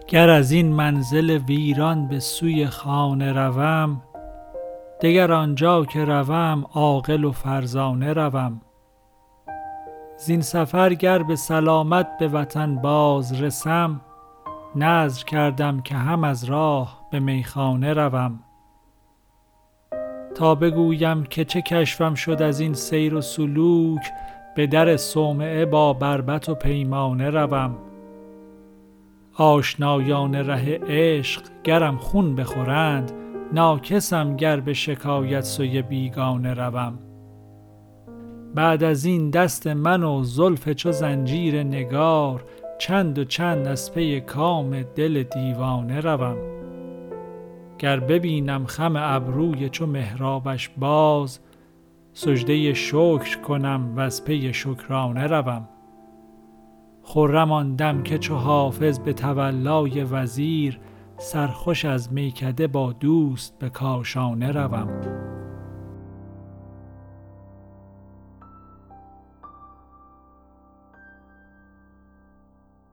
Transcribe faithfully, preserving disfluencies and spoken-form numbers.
گر از این منزل ویران به سوی خانه روم، دگر آنجا که روم عاقل و فرزانه روم. زین سفر گر به سلامت به وطن باز رسم، نذر کردم که هم از راه به میخانه روم. تا بگویم که چه کشفم شد از این سیر و سلوک، به در صومعه با بربط و پیمانه روم. آشنایان ره عشق گرم خون بخورند، ناکسم گر به شکایت سوی بیگانه روم. بعد از این دست من و زلف چو زنجیر نگار، چند و چند از پی کام دل دیوانه روم. گر ببینم خم ابروی چو محرابش باز، سجده شکر کنم وز پی شکرانه روم. خرم آن دم که چو حافظ به تولای وزیر، سرخوش از میکده با دوست به کاشانه روم.